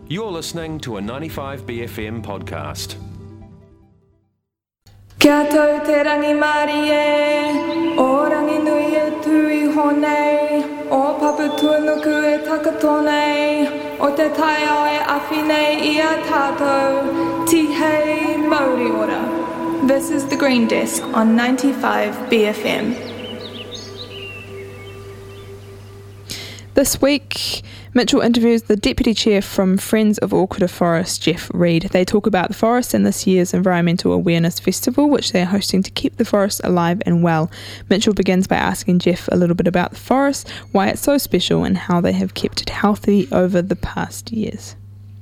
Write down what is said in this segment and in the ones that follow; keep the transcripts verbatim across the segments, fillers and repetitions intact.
You're listening to a ninety-five B F M podcast. Kia tau te rangi Māori e, o rangi nui e tui honei, o papu tuanuku e takatonei, o te tai au e awhinei i a tātou, tihei Māori ora. This is The Green Desk on ninety-five B F M. This week, Mitchell interviews the Deputy Chair from Friends of Okura Forest, Jeff Reid. They talk about the forest and this year's Environmental Awareness Festival, which they are hosting to keep the forest alive and well. Mitchell begins by asking Jeff a little bit about the forest, why it's so special, and how they have kept it healthy over the past years.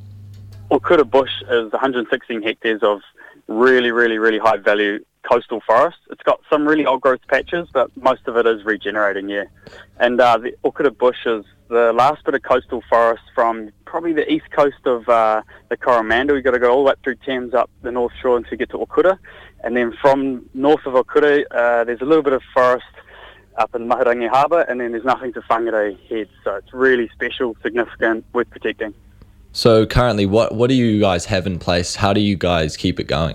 Okura Bush is one hundred sixteen hectares of really, really, really high value coastal forest. It's got some really old growth patches, but most of it is regenerating, yeah. And uh, the Okura Bush is the last bit of coastal forest from probably the east coast of uh, the Coromandel. You've got to go all the way up through Thames up the North Shore until you get to Okura. And then from north of Okura, uh, there's a little bit of forest up in Mahurangi Harbour, and then there's nothing to Whangarei Head. So it's really special, significant, worth protecting. So currently, what, what do you guys have in place? How do you guys keep it going?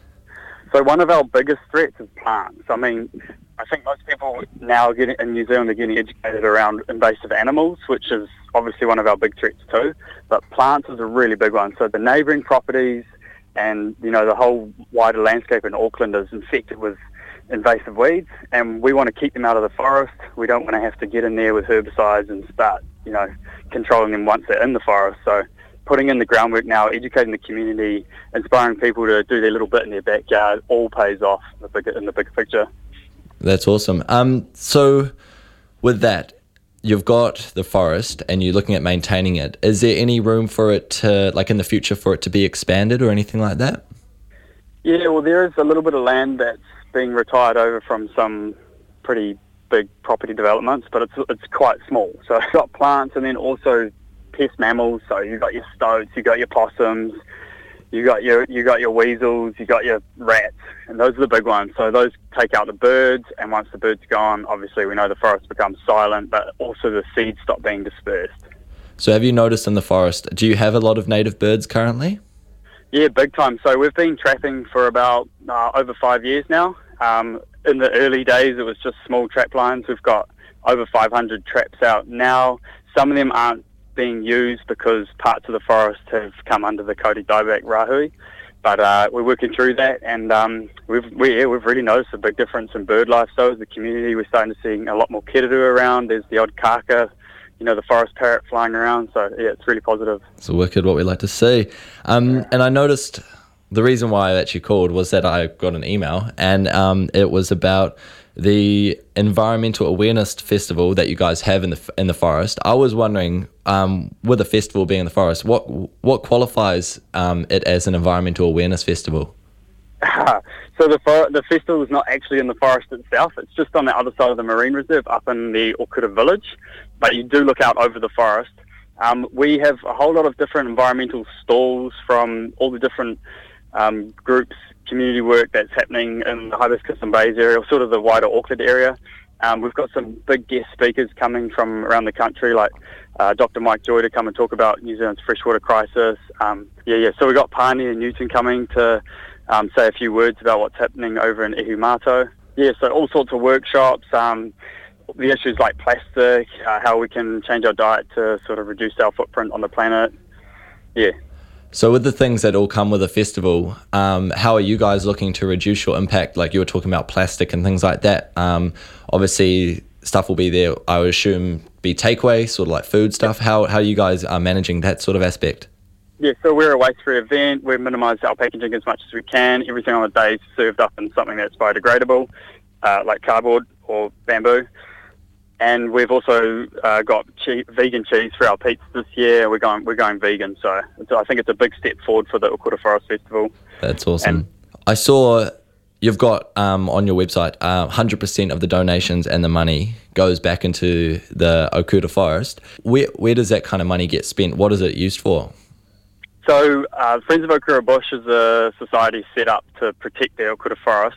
So one of our biggest threats is plants. I mean, I think most people now getting, in New Zealand are getting educated around invasive animals, which is obviously one of our big threats too. But plants is a really big one. So the neighbouring properties and, you know, the whole wider landscape in Auckland is infected with invasive weeds, and we want to keep them out of the forest. We don't want to have to get in there with herbicides and start, you know, controlling them once they're in the forest. So putting in the groundwork now, educating the community, inspiring people to do their little bit in their backyard, all pays off in the bigger, in the bigger picture. That's awesome. Um, so with that, you've got the forest and you're looking at maintaining it. Is there any room for it to, like in the future, for it to be expanded or anything like that? Yeah, well, there is a little bit of land that's being retired over from some pretty big property developments, but it's it's quite small. So it's got plants and then also pest mammals. So you've got your stoats, you've got your possums, you got your you got your weasels, you got your rats, and those are the big ones. So those take out the birds, and once the birds are gone, obviously we know the forest becomes silent, but also the seeds stop being dispersed. So have you noticed in the forest, do you have a lot of native birds currently? Yeah, big time. So we've been trapping for about uh, over five years now. Um, in the early days, it was just small trap lines. We've got over five hundred traps out now. Some of them aren't being used because parts of the forest have come under the Kauri Dieback Rahui, but uh, we're working through that, and um, we've we, yeah, we've really noticed a big difference in bird life. So as the community, we're starting to see a lot more kiriru around. There's the odd kaka, you know, the forest parrot flying around. So yeah, it's really positive. It's wicked what we like to see. Um, yeah. And I noticed the reason why I actually called was that I got an email, and um, it was about the Environmental Awareness Festival that you guys have in the in the forest. I was wondering, um, with the festival being in the forest, what what qualifies um, it as an Environmental Awareness Festival? So the for- the festival is not actually in the forest itself. It's just on the other side of the marine reserve, up in the Okura village. But you do look out over the forest. Um, we have a whole lot of different environmental stalls from all the different um, groups, community work that's happening in the Hibiscus and Bays area, or sort of the wider Auckland area. Um, we've got some big guest speakers coming from around the country, like uh, Doctor Mike Joy to come and talk about New Zealand's freshwater crisis. Um, yeah, yeah. So we've got Pani and Newton coming to um, say a few words about what's happening over in Ihumato. Yeah, so all sorts of workshops. Um, the issues like plastic, uh, how we can change our diet to sort of reduce our footprint on the planet. Yeah. So with the things that all come with a festival, um, how are you guys looking to reduce your impact? Like you were talking about plastic and things like that. Um, obviously, stuff will be there, I would assume, be takeaway, sort of like food stuff. How how you guys are managing that sort of aspect? Yeah, so we're a waste-free event. We minimise our packaging as much as we can. Everything on the day is served up in something that's biodegradable, uh, like cardboard or bamboo. And we've also uh, got cheese, vegan cheese for our pizzas this year. We're going we're going vegan, so, so I think it's a big step forward for the Okura Forest Festival. That's awesome. And I saw you've got um, on your website uh, one hundred percent of the donations and the money goes back into the Okura Forest. Where where does that kind of money get spent? What is it used for? So uh, Friends of Okura Bush is a society set up to protect the Okura Forest.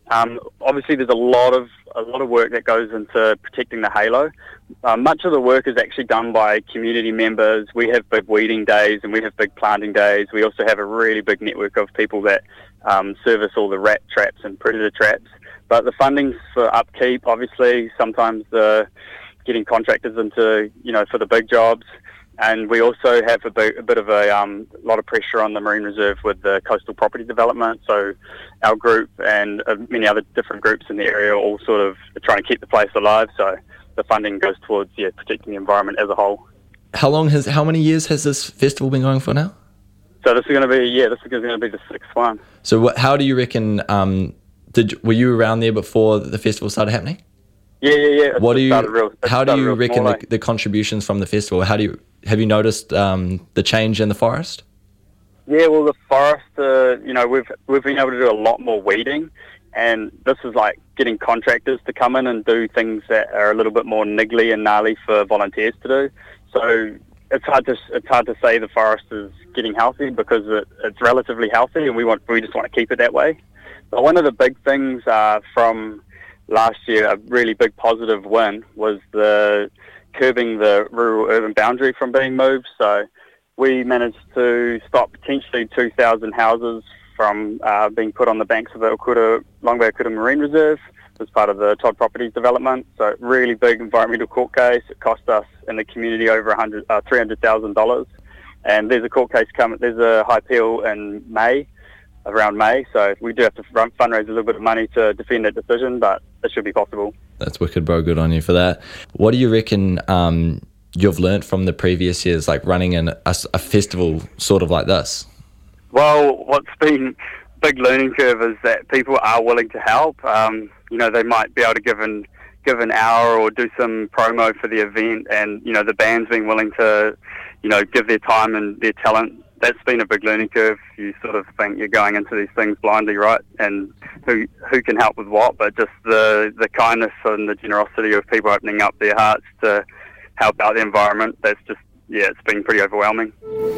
Um, obviously, there's a lot of a lot of work that goes into protecting the halo. Uh, much of the work is actually done by community members. We have big weeding days and we have big planting days. We also have a really big network of people that um, service all the rat traps and predator traps. But the funding's for upkeep, obviously. Sometimes the getting contractors into, you know, for the big jobs. And we also have a bit, a bit of a um, lot of pressure on the Marine Reserve with the coastal property development. So our group and uh, many other different groups in the area are all sort of trying to keep the place alive. So the funding goes towards yeah, protecting the environment as a whole. How long has, how many years has this festival been going for now? So this is going to be, yeah, this is going to be the sixth one. So what, how do you reckon, um, did were you around there before the festival started happening? Yeah, yeah, yeah. What do you, real, how do you reckon small, the, the contributions from the festival, how do you, have you noticed um, the change in the forest? Yeah, well, the forest, uh, you know, we've we've been able to do a lot more weeding, and this is like getting contractors to come in and do things that are a little bit more niggly and gnarly for volunteers to do. So it's hard to it's hard to say the forest is getting healthy because it, it's relatively healthy, and we want we just want to keep it that way. But one of the big things uh, from last year, a really big positive win, was the curbing the rural-urban boundary from being moved. So we managed to stop potentially two thousand houses from uh, being put on the banks of the Okuta, Long Bay Okuta Marine Reserve as part of the Todd Properties development. So really big environmental court case. It cost us in the community over one hundred, uh, three hundred thousand dollars. And there's a court case coming, there's a high appeal in May, around May. So we do have to run, fundraise a little bit of money to defend that decision, but it should be possible. That's wicked, bro. Good on you for that. What do you reckon um, you've learnt from the previous years, like running in a, a festival sort of like this? Well, what's been a big learning curve is that people are willing to help. Um, you know, they might be able to give an, give an hour or do some promo for the event, and, you know, the band's being willing to, you know, give their time and their talent. That's been a big learning curve. You sort of think you're going into these things blindly, right? And who who can help with what? But just the, the kindness and the generosity of people opening up their hearts to help out the environment, that's just, yeah, it's been pretty overwhelming.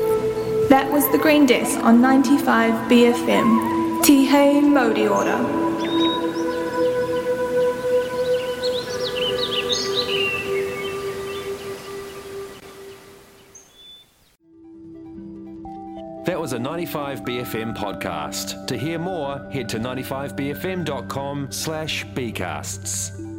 That was the Green Desk on ninety-five B F M. Tihei Modi Order. That was a ninety-five B F M podcast. To hear more, head to ninety-five b f m dot com slash bcasts.